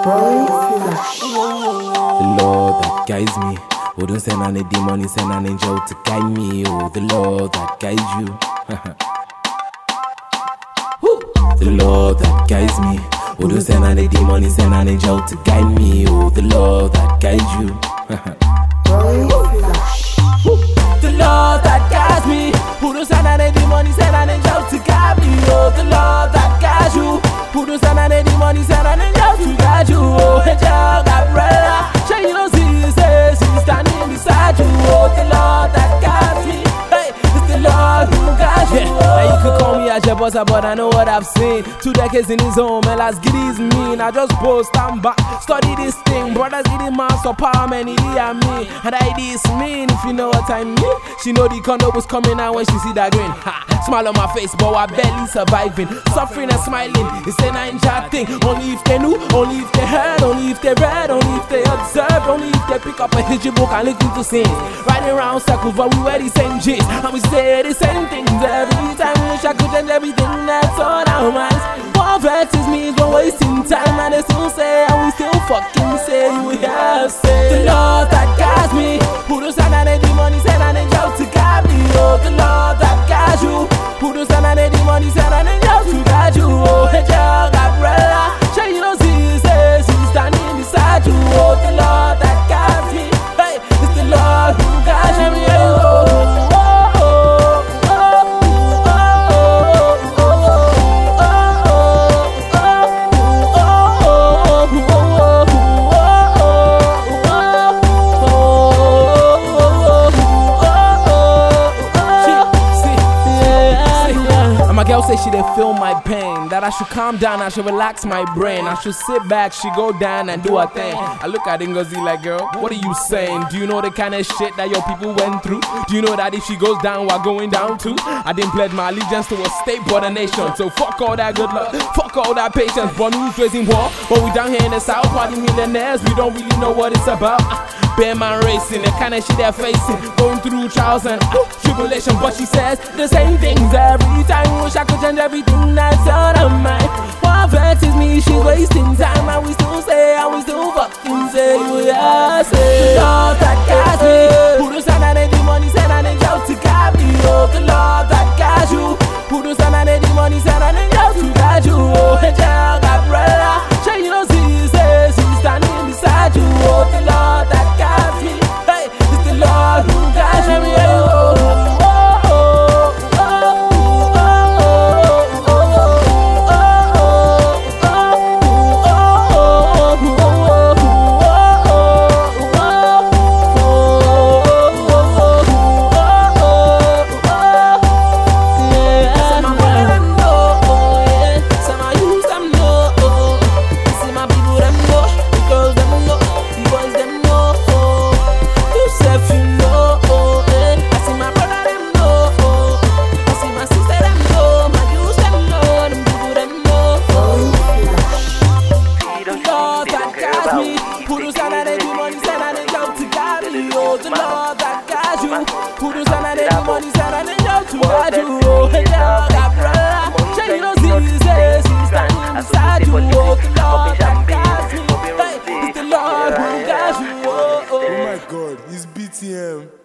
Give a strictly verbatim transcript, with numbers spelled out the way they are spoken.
The Lord that guides me. Oh, don't send an demon, he send an angel to guide me. Oh, the Lord that guides you. The Lord that guides me. Oh, don't send an demon, he send an angel to guide me. Oh, the Lord that guides you. The Lord that guides me. Who don't send an demon, he send an angel to guide me. Oh, the Lord that guides you. Who don't send an demon, he send an angel to guide you. Oh, angel Gabriella, sure you don't see his face, he's standing beside you. Oh, the Lord that guides me. Hey, it's the Lord who guides you. Yeah. And you could call me a jabbosa, but I know what I've seen. Two decades in his home, and as good as mean. I just post, stand back, study this thing. Brothers eating master power, man, he and me. And I this mean, if you know what I mean. She know the condo was coming out when she see that grin. Ha, smile on my face, but I barely surviving. Suffering and smiling, it's a ninja thing. Only if they knew, only if they heard, only if they read, only if they observed, only if they pick up a history book and look into scenes. Riding around circles, but we wear the same jeans. And we say the same things every time. Wish I could change everything that's on our minds. What vexes me is we're wasting time, and they still say, and we still fucking say we have said. The Lord that guides me. Who don't send an demon, he send an angel to guide me. Oh, the Lord that guides you. Who don't send an demon, he send an angel to guide you. Oh, angel Gabriella, sure you don't see his face, he's standing beside you. Oh, the Lord that guides me. Hey, it's the Lord who guides me. Oh, my girl say she dey feel my pain, that I should calm down, I should relax my brain, I should sit back, she go down and do her thing. I look at Ngozi like, girl, what are you saying? Do you know the kind of shit that your people went through? Do you know that if she goes down, we're going down too? I didn't pledge my allegiance to a state but a nation, so fuck all that good luck, fuck all that patience. Born who's raising war, but we down here in the south, party millionaires, we don't really know what it's about. Bear man racing, the kind of shit they're facing, going through trials and uh, tribulation, but she says the same things every time. Wish I could change everything that's on her mind. What vexes me, she's wasting time, and we still say, and we still fucking say, we are say. The Lord that guides me. Who don't send an demon, he send an angel to guide me. Oh, the Lord that guides you. Who don't send an demon, he send an angel to guide you. Oh, angel Gabriella, sure you don't see his face, he's standing beside you. Oh, the Lord that guides me. Hey, it's the Lord who guides me. Oh, who don't send an demon, he send an angel to guide me. Oh, the Lord that guides you. Who don't send an demon, he send an angel to guide you. Oh, angel Gabriella, sure you don't see his face, he's standing beside you. Oh, the Lord that guides me. Hey, it's the Lord who guides you. Oh, oh. Oh my God, it's B T M.